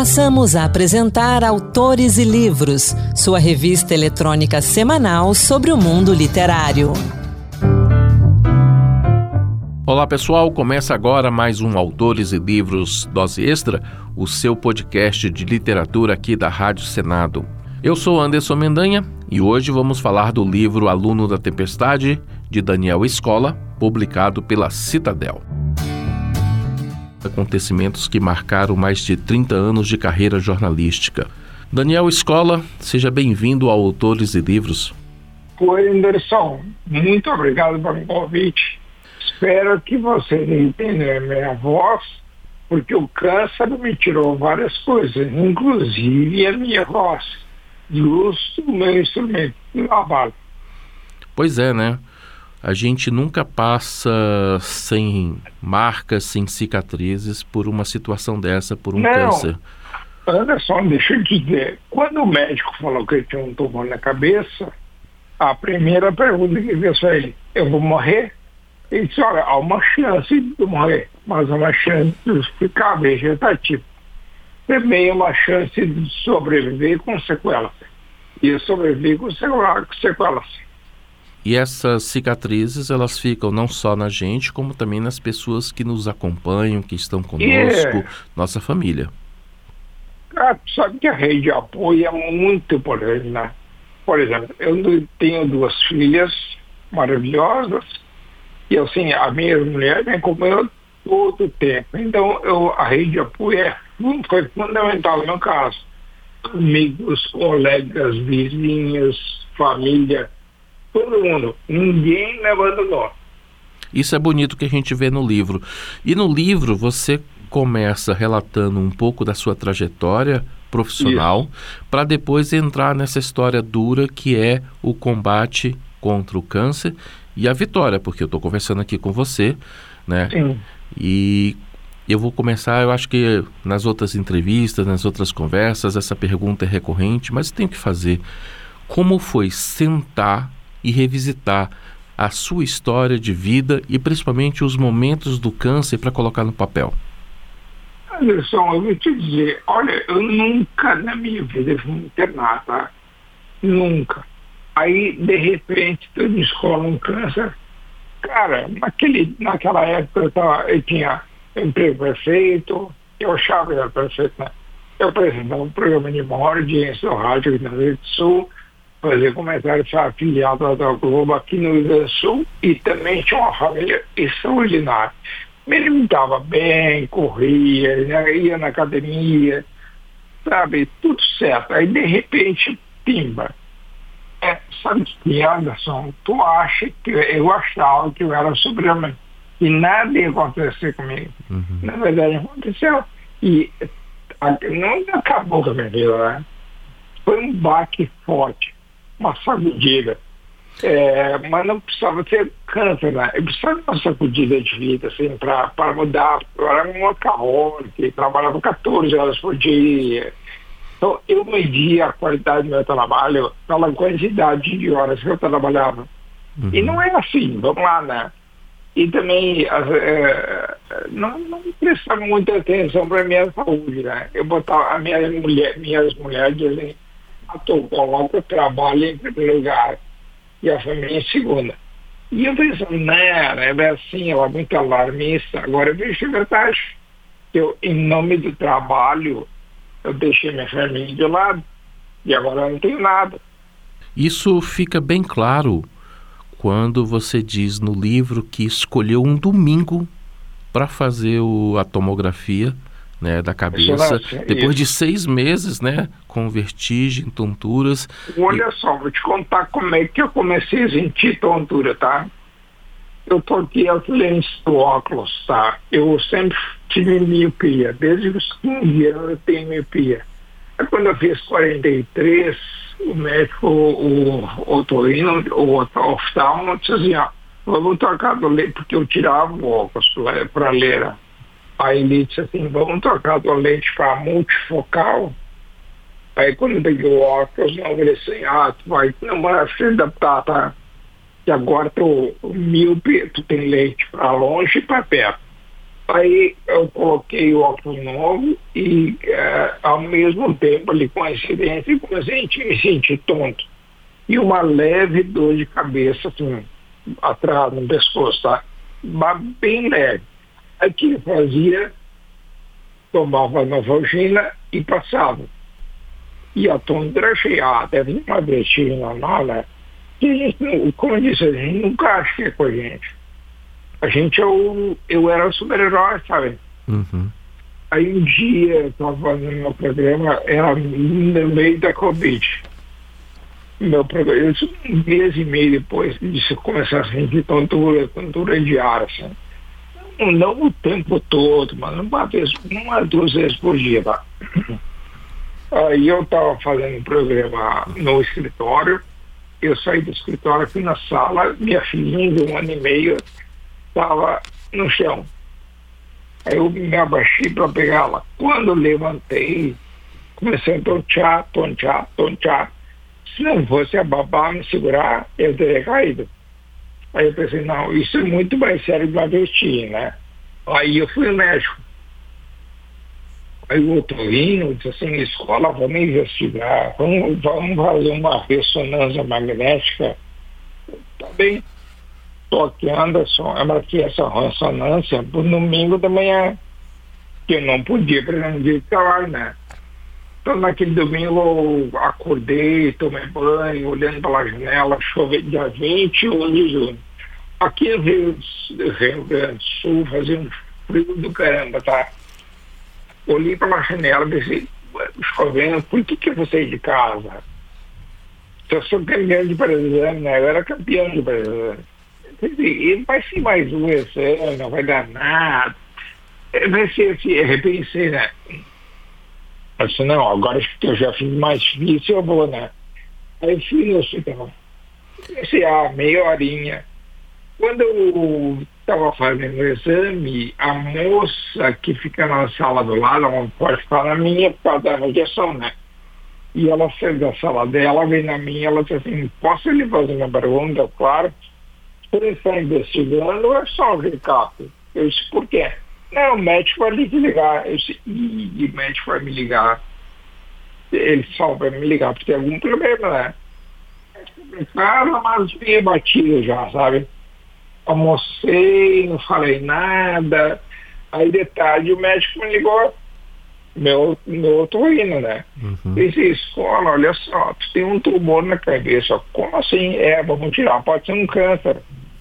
Passamos a apresentar Autores e Livros, sua revista eletrônica semanal sobre o mundo literário. Olá pessoal, começa agora mais um Autores e Livros Dose Extra, o seu podcast de literatura aqui da Rádio Senado. Eu sou Anderson Mendanha e hoje vamos falar do livro Aluno da Tempestade, de Daniel Scola, publicado pela Citadel. Acontecimentos que marcaram mais de 30 anos de carreira jornalística. Daniel Scola, seja bem-vindo ao Autores e Livros. Oi, Anderson. Muito obrigado pelo convite. Espero que vocês entendam a minha voz, porque o câncer me tirou várias coisas, inclusive a minha voz, justo o meu instrumento de trabalho. Pois é, né? A gente nunca passa sem marcas, sem cicatrizes por uma situação dessa, por um câncer. Anderson, deixa eu te dizer, quando o médico falou que ele tinha um tumor na cabeça, a primeira pergunta que fez foi ele: eu vou morrer? Ele disse: olha, há uma chance de morrer, mas há uma chance de ficar vegetativo. Também há uma chance de sobreviver com sequelas. E eu sobrevivi com sequelas. E essas cicatrizes, elas ficam não só na gente, como também nas pessoas que nos acompanham, que estão conosco, nossa família. Sabe que a rede de apoio é muito importante, né? Por exemplo, eu tenho 2 filhas maravilhosas, e assim, a minha mulher me acompanhou todo o tempo. Então, a rede de apoio foi fundamental no meu caso. Amigos, colegas, vizinhos, família, todo mundo. Ninguém me abandonou. Isso é bonito que a gente vê no livro. E no livro você começa relatando um pouco da sua trajetória profissional, para depois entrar nessa história dura que é o combate contra o câncer e a vitória, porque eu estou conversando aqui com você, né? Sim. E eu vou começar, eu acho que nas outras entrevistas, nas outras conversas, essa pergunta é recorrente, mas tenho que fazer. Como foi sentar e revisitar a sua história de vida e principalmente os momentos do câncer para colocar no papel? Anderson, eu vou te dizer, olha, eu nunca na minha vida fui internado, tá? Nunca. Aí, de repente, tu descola um câncer. Cara, naquela época eu tinha emprego perfeito, eu achava que era perfeito, né? Eu apresentava um programa de maior audiência do rádio aqui no Rio Grande do Sul, fazia comentário afiliado da Globo aqui no Rio Grande do Sul, e também tinha uma família extraordinária. Me alimentava bem, corria, ia na academia, sabe, tudo certo. Aí, de repente, pimba. Sabe que, Anderson, eu achava que eu era Superman e nada ia acontecer comigo. Uhum. Na verdade, aconteceu. E não acabou com a minha vida, né? Foi um baque forte, uma sacudida. Mas não precisava ter câncer, né? Eu precisava de uma sacudida de vida, assim, para mudar. Eu era um workaholic, trabalhava 14 horas por dia. Então, eu media a qualidade do meu trabalho pela quantidade de horas que eu trabalhava. Uhum. E não é assim, vamos lá, né? E também não prestava muita atenção para a minha saúde, né? Eu botava minhas mulheres dizem: coloca o trabalho em primeiro lugar e a família em segunda. E eu pensava, não, é assim, ela é muito alarmista. Agora eu vejo a verdade. Eu, em nome do trabalho, eu deixei minha família de lado e agora eu não tenho nada. Isso fica bem claro quando você diz no livro que escolheu um domingo para fazer a tomografia, né, da cabeça, depois de 6 meses, né, com vertigem, tonturas. Olha só, vou te contar como é que eu comecei a sentir tontura, tá? Eu toquei a lente do óculos, tá? Eu sempre tive miopia, desde os 15 anos eu tenho miopia. Aí quando eu fiz 43, o médico, o oftalmo, disse assim: ó, vamos trocar do lente, porque eu tirava o óculos para ler. Aí ele disse assim: vamos trocar do lente para multifocal. Aí quando eu peguei o óculos, eu falei assim: tu vai se adaptar, tá? E agora tu míope, tu tem lente para longe e para perto. Aí eu coloquei o óculos novo e, ao mesmo tempo, ali, coincidência, comecei a me sentir tonto. E uma leve dor de cabeça, assim, atrás no pescoço, tá? Mas bem leve. Aí o que eu fazia? Tomava Novalgina e passava. E a tondra cheia, deve ter uma brechinha normal, né? Que a gente, como eu disse, a gente nunca acha que é com a gente. A gente, eu era o super-herói, sabe? Uhum. Aí um dia eu estava fazendo meu programa, era no meio da Covid. Meu programa, isso um mês e meio depois de começar a sentir tontura diária, assim. Não o tempo todo, mas uma, 2 vezes por dia, tá? Aí eu estava fazendo um programa no escritório, eu saí do escritório, fui na sala, minha filhinha de 1 ano e meio estava no chão. Aí eu me abaixei para pegá-la. Quando eu levantei, comecei a tontear. Se não fosse a babá me segurar, eu teria caído. Aí eu pensei, não, isso é muito mais sério que uma vestir, né? Aí eu fui ao médico. Aí o otorrino disse assim, escola, vamos investigar, vamos fazer uma ressonância magnética. Tá bem. Tô aqui, Anderson, eu marquei essa ressonância pro domingo da manhã, que eu não podia pretender trabalhar, né? Então naquele domingo eu acordei, tomei banho, olhando pela janela, choveu dia 21 de junho. Aqui no Rio Grande do Sul fazia um frio do caramba, tá? Olhei pela janela e pensei, chovendo, por que eu vou sair de casa? Eu sou campeão de Brasileiro, né? Eu era campeão de Brasileiro. Ele vai ser mais um esse ano, não vai dar nada. Vai ser assim, eu repensei, né? Eu disse, não, agora que eu já fiz mais difícil, eu vou, né? Aí fui no hospital. Pensei, meia horinha. Quando eu estava fazendo o exame, a moça que fica na sala do lado, ela não pode ficar na minha por causa da radiação, né? E ela saiu da sala dela, veio na minha, ela disse assim, posso lhe fazer uma pergunta? Claro. Você está investigando ou é só um recap? Eu disse, por quê? Não, o médico vai lhe ligar. Eu disse, o médico vai me ligar. Ele só vai me ligar porque tem algum problema, né? Cara, mas vinha batido já, sabe? Almocei, não falei nada. Aí de tarde o médico me ligou. Meu otorrino, né? Uhum. Disse, escola, olha só, tu tem um tumor na cabeça. Como assim? Vamos tirar, pode ser um câncer.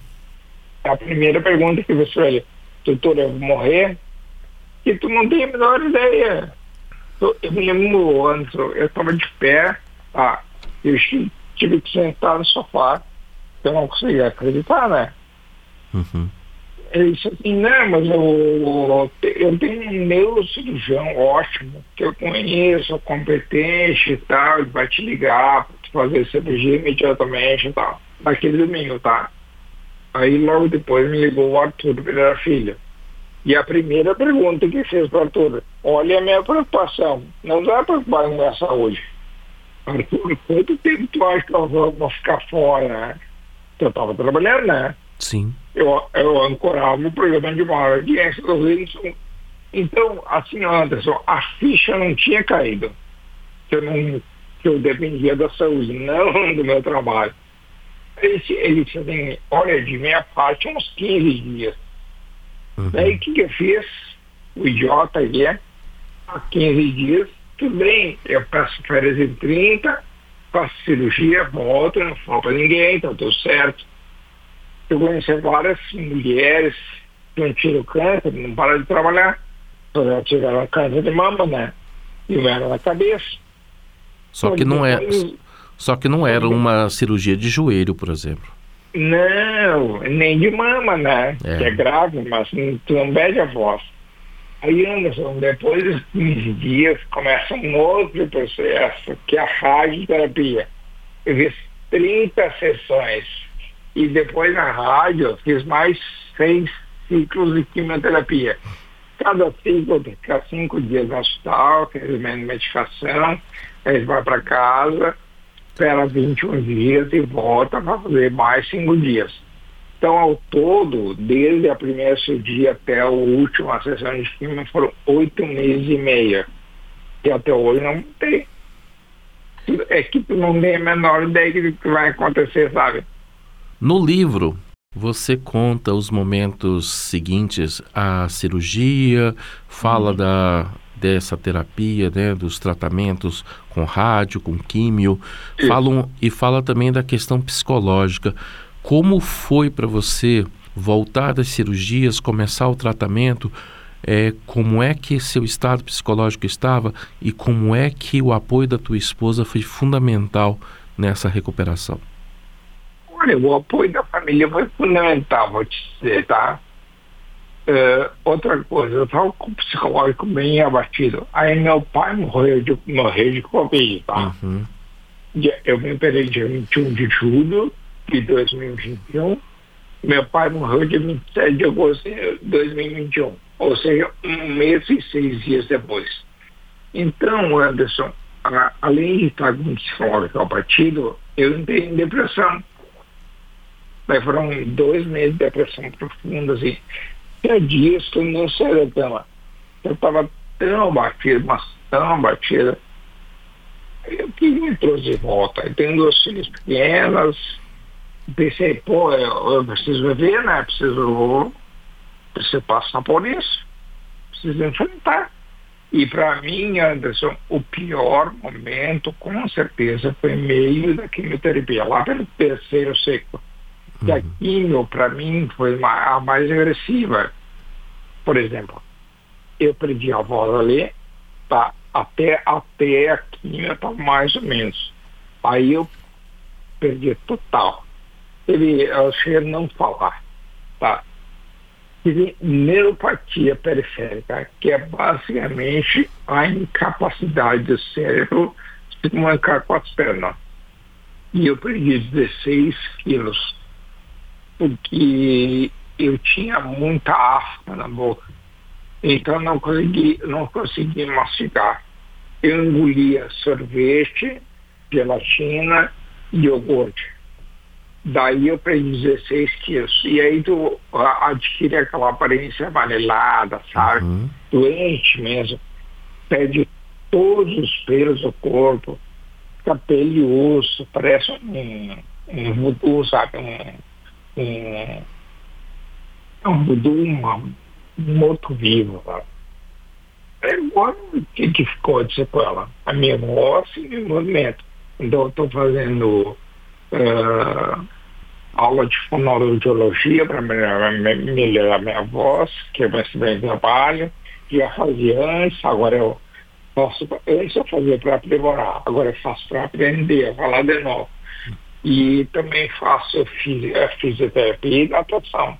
A primeira pergunta que você olha, doutor, eu vou morrer? E tu não tem a menor ideia. Eu me lembro antes, eu estava de pé, eu tive que sentar no sofá, eu não conseguia acreditar, né? Uhum. Ele disse assim, não, mas eu tenho um neurocirurgião ótimo, que eu conheço, competente e tal, ele vai te ligar para fazer cirurgia imediatamente e tal. Naquele domingo, tá? Aí logo depois me ligou o Arthur, ele era filho. E a primeira pergunta que fez para o Arthur, olha a minha preocupação, não dá preocupar com a minha saúde. Arthur, quanto tempo tu acha que eu vou ficar fora, né? Eu estava trabalhando, né? Sim. Eu ancorava o programa de maior audiência do Rio Grande do Sul. Então, assim, Anderson, a ficha não tinha caído. Que eu dependia da saúde, não do meu trabalho. Ele disse assim, olha, de minha parte, uns 15 dias. Uhum. Daí o que eu fiz? O idiota aí há 15 dias, tudo bem, eu peço férias em 30, faço cirurgia, volto, não falo pra ninguém, tá tudo certo. Eu conheci várias mulheres que não tiram câncer, não param de trabalhar, só já tiveram câncer de mama, né? E o era na cabeça. Só que não era uma cirurgia de joelho, por exemplo. Não, nem de mama, né? Que é grave, mas tu não perde a voz. Aí, Anderson, depois dos 15 dias, começa um outro processo, que é a radioterapia. Eu fiz 30 sessões. E depois na rádio, eu fiz mais 6 ciclos de quimioterapia. Cada ciclo fica 5 dias no hospital, recebendo medicação, aí vai para casa, espera 21 dias e volta para fazer mais 5 dias. Então, ao todo, desde a primeira cirurgia até a última sessão de quimio, foram 8 meses e meio. E até hoje não tem. É que tu não tem a menor ideia do que vai acontecer, sabe? No livro, você conta os momentos seguintes à cirurgia, fala dessa terapia, né, dos tratamentos com rádio, com químio, fala também da questão psicológica. Como foi para você voltar das cirurgias, começar o tratamento? Como é que seu estado psicológico estava e como é que o apoio da tua esposa foi fundamental nessa recuperação? Olha, o apoio da família foi fundamental, vou te dizer, tá? Outra coisa, eu estava com o psicológico bem abatido. Aí meu pai morreu de Covid, tá? Uhum. Eu me operei dia 21 de julho de 2021. Meu pai morreu dia 27 de agosto de 2021. Ou seja, 1 mês e 6 dias depois. Então, Anderson, além de estar com o psicológico abatido, eu entrei em depressão. Daí foram 2 meses de depressão profunda, assim. Tinha dias que eu não saía da cama. Eu estava tão abatido, mas tão abatido. Eu que me trouxe de volta. Eu tenho 2 filhos pequenas. Pensei, eu preciso viver, né? Preciso passar por isso. Preciso enfrentar. E para mim, Anderson, o pior momento, com certeza, foi meio da quimioterapia, lá pelo 3º ciclo. E a quimio, para mim, foi a mais agressiva. Por exemplo, eu perdi a voz ali, tá? Até a quimio, tá, mais ou menos. Aí eu perdi total. Eu cheguei a não falar, tá? Tive neuropatia periférica, que é basicamente a incapacidade do cérebro de se comunicar com as pernas. E eu perdi 16 quilos, porque eu tinha muita afta na boca. Então não consegui mastigar. Eu engolia sorvete, gelatina e iogurte. Daí eu perdi 16 quilos. E aí tu adquire aquela aparência amarelada, sabe? Uhum. Doente mesmo. Perde todos os pelos do corpo. Fica pele e osso. Parece um voodoo, sabe? Um voodoo, um morto-vivo, sabe? Agora, o que ficou de sequela? A minha voz e meu movimento. Então eu estou fazendo aula de fonoaudiologia para melhorar minha voz, que é mais bem trabalho. Já fazia antes, agora eu faço. Antes eu fazia para aprimorar, agora eu faço para aprender a falar de novo. E também faço fisioterapia e natação.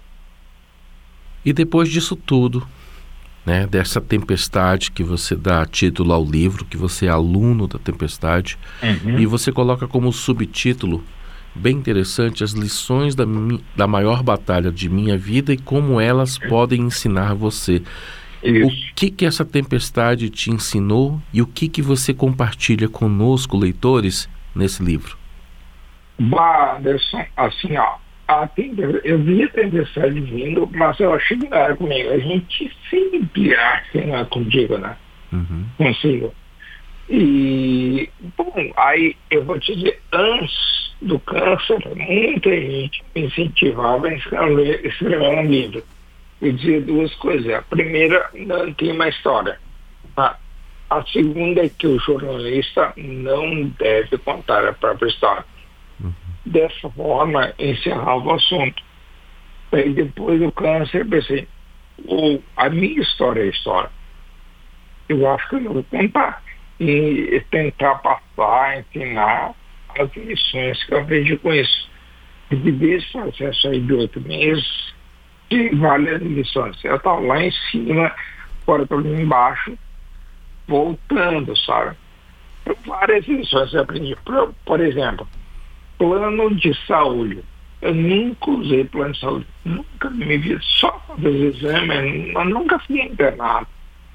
E depois disso tudo, né, dessa tempestade que você dá título ao livro, que você é aluno da tempestade, e você coloca como subtítulo, bem interessante, as lições da maior batalha de minha vida e como elas podem ensinar você. Isso. O que essa tempestade te ensinou e o que você compartilha conosco, leitores, nesse livro? Anderson, assim, eu vi a tempestade vindo, mas eu achei que não era comigo. A gente sempre acha que não é contigo, né? Uhum. Consigo. E, bom, aí eu vou te dizer, antes do câncer, muita gente me incentivava a escrever um livro. Eu dizia 2 coisas. A primeira, não tem uma história. A segunda é que o jornalista não deve contar a própria história. Dessa forma, encerrava o assunto. Aí depois do câncer, pensei, a minha história é a história. Eu acho que eu vou contar e tentar passar, ensinar as lições que eu vejo com isso. E desse processo aí de 8 meses, tem várias lições. Eu estava lá em cima, agora estou ali embaixo, voltando, sabe? Várias lições eu aprendi. Por exemplo, plano de saúde. Eu nunca usei plano de saúde. Nunca me vi só fazer exame. Eu nunca fui internado.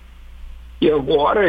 E agora,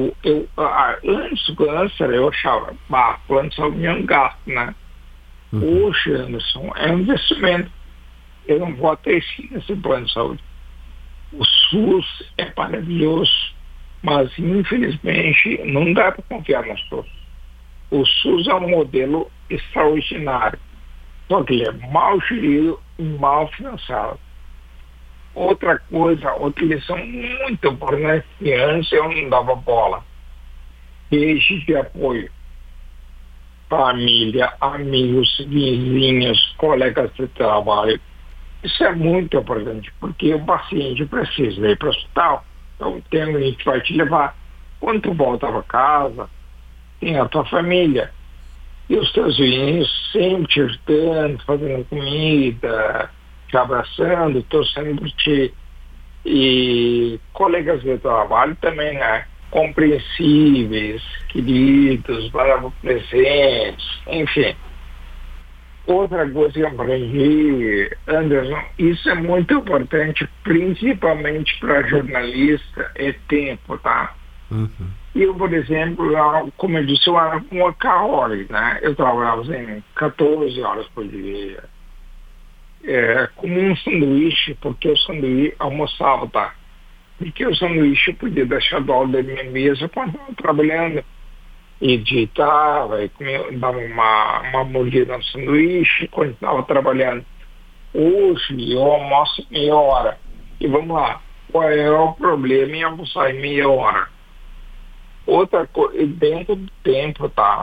antes do câncer, eu achava, plano de saúde é um gasto, né? Hoje, Anderson, é um investimento. eu não voto nesse plano de saúde. O SUS é maravilhoso, mas infelizmente não dá para confiar no SUS. O SUS é um modelo extraordinário, só que ele é mal gerido e mal financiado. Outra lição muito importante que antes eu não dava bola. Rede de apoio. Família, amigos, vizinhos, colegas de trabalho. Isso é muito importante, porque o paciente precisa ir para o hospital, então tem alguém que vai te levar. Quando tu volta para casa, tem a tua família. E os teus vizinhos sempre te ajudando, fazendo comida, te abraçando, torcendo por ti. E colegas de trabalho também, né? Compreensíveis, queridos, presentes, enfim. Outra coisa que eu aprendi, Anderson, isso é muito importante, principalmente para jornalista, é tempo, tá? Eu, por exemplo, como eu disse, eu era um workaholic, né? Eu trabalhava 14 horas por dia. Com um sanduíche, porque o sanduíche almoçava, tá? Porque o sanduíche eu podia deixar do lado da minha mesa quando estava trabalhando. Editava, e dava uma mordida no sanduíche quando estava trabalhando. Hoje eu almoço meia hora. E vamos lá, qual é o problema em almoçar em meia hora? Outra coisa, dentro do tempo, tá?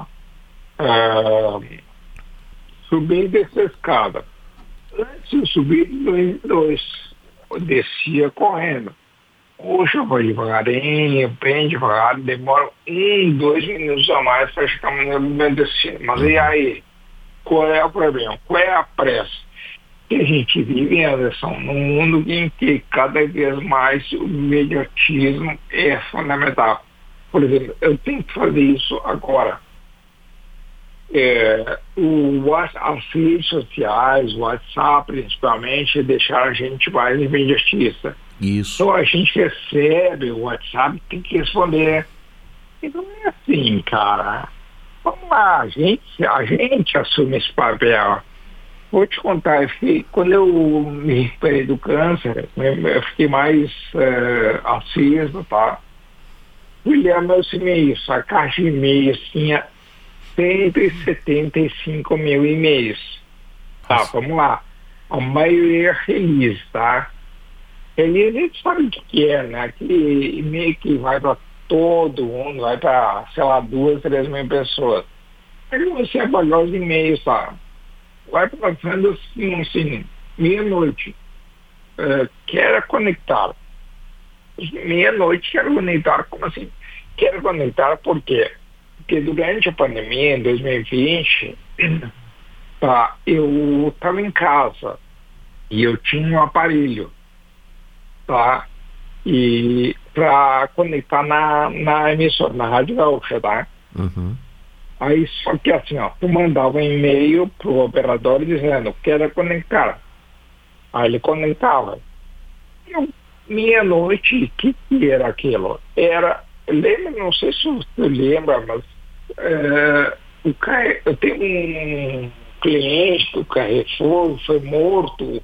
Subir e descer a escada. Antes eu subia de 2, eu descia correndo. Hoje eu vou devagarinho, bem devagar, demora 2 minutos a mais para chegar no meu destino. Mas e aí? Qual é o problema? Qual é a pressa? Que a gente vive, Anderson, num mundo em que cada vez mais o imediatismo é fundamental. Por exemplo, eu tenho que fazer isso agora. As redes sociais, o WhatsApp principalmente, deixaram a gente mais imediatista. Isso. Então a gente recebe o WhatsApp, tem que responder. E não é assim, cara. Vamos lá, a gente assume esse papel. Vou te contar, quando eu me recuperei do câncer, eu fiquei mais aceso, tá? Fui ler meus e-mails, a caixa de e-mails tinha 175 mil e-mails. Tá, vamos lá. A maioria feliz, tá? Feliz a gente sabe o que é, né? Aquele e-mail que vai para todo mundo, vai para, sei lá, 2, 3 mil pessoas. Aí você apagar os e-mails, tá? Vai passando assim, meia-noite. Quero conectar. Meia-noite quero conectar. Como assim? Quero conectar por quê? Porque durante a pandemia, em 2020, tá, eu estava em casa e eu tinha um aparelho, tá? E para conectar na emissora, na Rádio Gaúcha, tá? Aí só que assim, ó, tu mandava um e-mail pro operador dizendo, quero conectar. Aí ele conectava. Meia-noite, o que era aquilo? Lembra, não sei se você lembra, mas eu tenho um cliente do Carrefour, foi morto,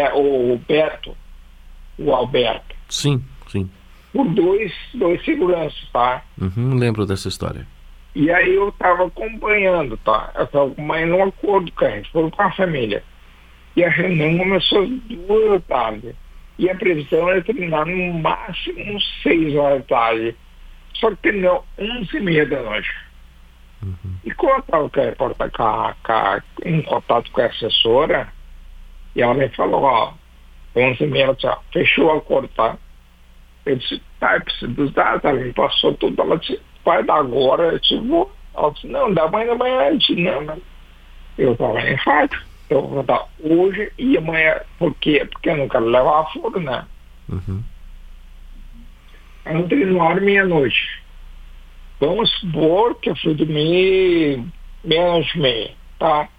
o Alberto. Sim. Por dois seguranças, tá? Lembro dessa história. E aí eu estava acompanhando, tá? Eu estava acompanhando um acordo com a Carrefour com a família. E a reunião começou às 2 da tarde. E a previsão era terminar no máximo 6 horas da tarde. Só que terminou 11h30 da noite. E quando eu estava em contato com a assessora, e ela me falou, 11h30, fechou o acordo, tá? Eu disse, tá, eu preciso dos dados, ela me passou tudo, ela disse, vai dar agora, eu disse, vou. Ela disse, não, dá amanhã da manhã, eu disse, não. Eu estava em rádio, eu vou dar hoje e amanhã, por quê? Porque eu não quero levar a furo, né? Eu entrei no ar meia-noite. Vamos supor que eu fui dormir meia-noite e meia, tá?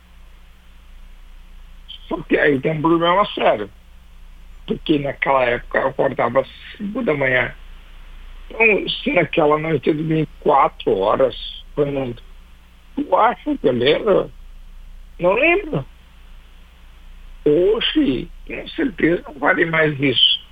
Só que aí tem um problema sério. Porque naquela época eu acordava às 5 da manhã. Então, se naquela noite eu dormi 4 horas, Fernando, tu acha que eu lembro? Não lembro. Hoje, com certeza, não vale mais isso.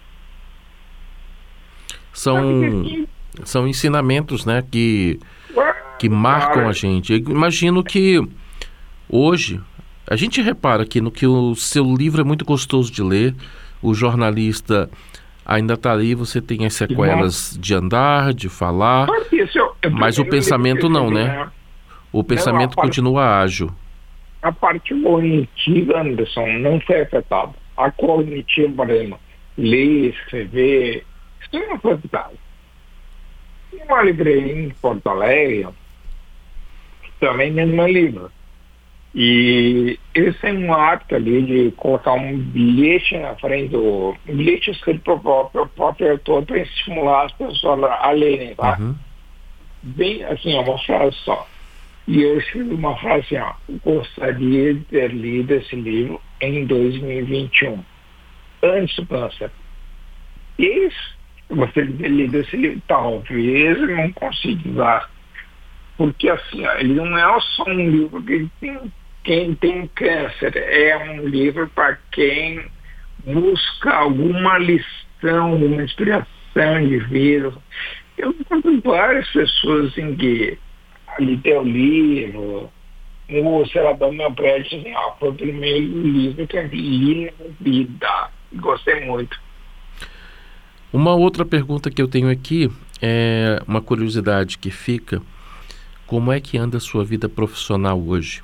São ensinamentos, né, que marcam a gente. Eu imagino que hoje, a gente repara que no que o seu livro é muito gostoso de ler, o jornalista ainda está ali, você tem as sequelas de andar, de falar, mas o pensamento não, né? O pensamento continua ágil. A parte cognitiva, Anderson, não foi afetada. A cognitiva, por exemplo, ler, escrever, isso não foi afetado. Tem uma livraria em Porto Alegre, também tem meu livro. E eles têm um hábito ali de colocar um bilhete na frente um bilhete escrito pelo próprio autor para estimular as pessoas a lerem, tá? Uhum. Bem assim, uma frase só. E eu escrevi uma frase assim, gostaria de ter lido esse livro em 2021, antes do câncer. E isso, eu gostaria de ter lido esse livro, talvez eu não consiga, porque assim, ele não é só um livro que quem tem câncer, é um livro para quem busca alguma lição, alguma inspiração de vida. Eu encontro várias pessoas em que ali tem o livro, o senador do meu prédio assim, foi o primeiro livro que eu li na vida. Gostei muito. Uma outra pergunta que eu tenho aqui é uma curiosidade que fica: como é que anda a sua vida profissional hoje?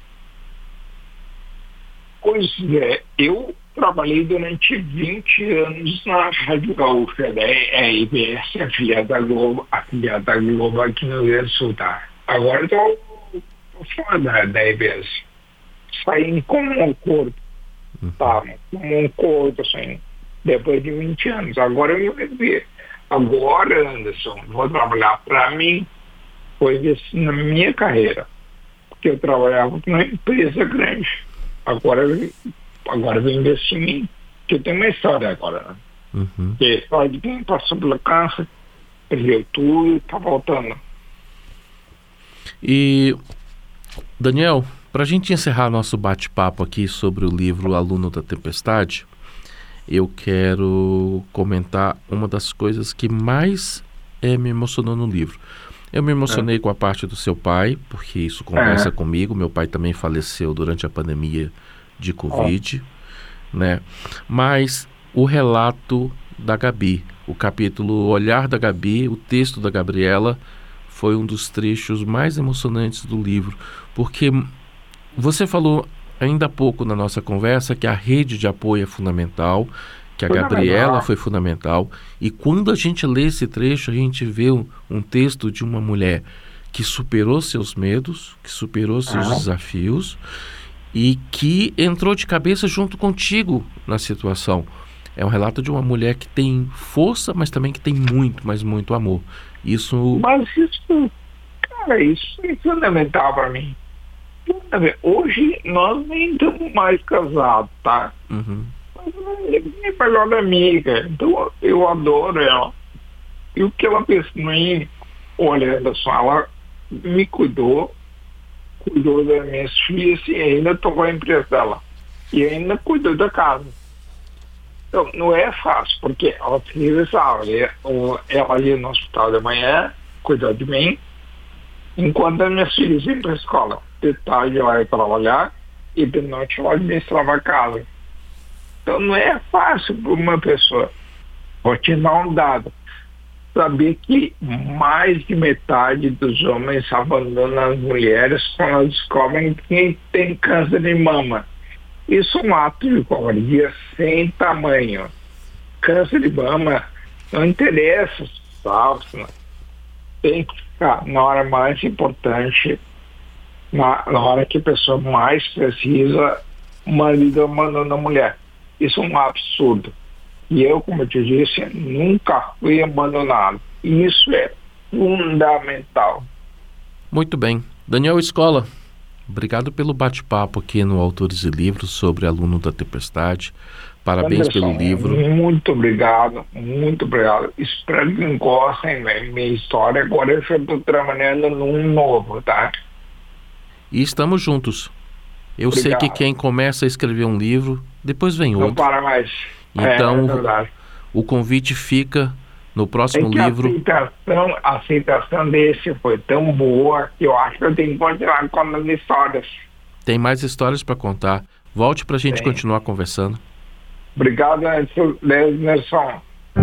Pois é, eu trabalhei durante 20 anos na Rádio Gaúcha, a IBS, afiliada da Globo aqui no Rio Grande do Sul, tá? Agora estou fora da IBS. Saí como um acordo, tá? Como um acordo, assim, depois de 20 anos. Agora eu me revi. Agora, Anderson, vou trabalhar para mim, foi investir na minha carreira. Porque eu trabalhava com uma empresa grande. Agora eu vou investir em mim. Porque eu tenho uma história agora, né? Uhum. Que é a história de quem passou pelo câncer, perdeu tudo e está voltando. E, Daniel, para a gente encerrar nosso bate-papo aqui sobre o livro Aluno da Tempestade, eu quero comentar uma das coisas que mais me emocionou no livro. Eu me emocionei com a parte do seu pai, porque isso conversa comigo. Meu pai também faleceu durante a pandemia de Covid, né? Mas o relato da Gabi, o capítulo O Olhar da Gabi, o texto da Gabriela, foi um dos trechos mais emocionantes do livro, porque você falou ainda há pouco na nossa conversa que a rede de apoio é fundamental, que a Gabriela foi fundamental, e quando a gente lê esse trecho, a gente vê um texto de uma mulher que superou seus medos, que superou seus desafios e que entrou de cabeça junto contigo na situação. É um relato de uma mulher que tem força, mas também que tem muito, mas muito amor. Mas isso, cara, isso é fundamental para mim. Hoje nós nem estamos mais casados, tá? Uhum. Mas ela é minha melhor amiga, então eu adoro ela. E o que ela fez por mim, olha, Anderson, ela me cuidou das minhas filhas e ainda tocou a empresa dela. E ainda cuidou da casa. Então, não é fácil, porque ela precisava, ela ia no hospital de manhã, cuidou de mim, enquanto as minhas filhas iam para a escola. De tarde ela ia trabalhar e de noite ela administrava a casa. Então não é fácil para uma pessoa. Vou te dar um dado. Saber que mais de metade dos homens abandonam as mulheres quando elas descobrem que tem câncer de mama. Isso é um ato de covardia sem tamanho. Câncer de mama não interessa, sabe? Tem que ficar na hora mais importante, na hora que a pessoa mais precisa, o marido abandona a mulher. Isso é um absurdo. E eu, como eu te disse, nunca fui abandonado. E isso é fundamental. Muito bem. Daniel Escola, obrigado pelo bate-papo aqui no Autores e Livros sobre Aluno da Tempestade. Parabéns, Anderson, pelo livro. Muito obrigado, muito obrigado. Espero que gostem da minha história. Agora eu estou trabalhando num novo, tá? E estamos juntos. Eu sei que quem começa a escrever um livro, depois vem outro. Não para mais. Então, o convite fica no próximo livro. A aceitação desse foi tão boa que eu acho que eu tenho que continuar contando histórias. Tem mais histórias para contar. Volte para a gente continuar conversando. Obrigado, Nelson.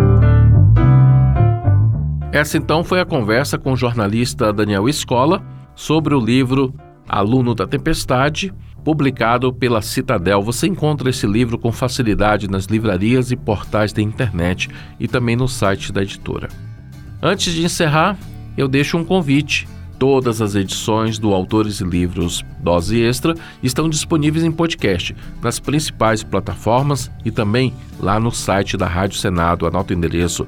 Essa então foi a conversa com o jornalista Daniel Escola sobre o livro Aluno da Tempestade, publicado pela Citadel. Você encontra esse livro com facilidade nas livrarias e portais da internet e também no site da editora. Antes de encerrar, eu deixo um convite. Todas as edições do Autores e Livros Dose Extra estão disponíveis em podcast nas principais plataformas e também lá no site da Rádio Senado. Anota o endereço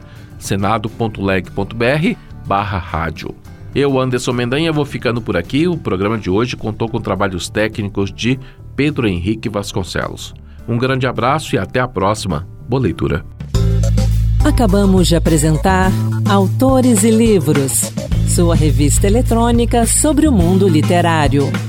senado.leg.br/rádio. Eu, Anderson Mendanha, vou ficando por aqui. O programa de hoje contou com trabalhos técnicos de Pedro Henrique Vasconcelos. Um grande abraço e até a próxima. Boa leitura. Acabamos de apresentar Autores e Livros, sua revista eletrônica sobre o mundo literário.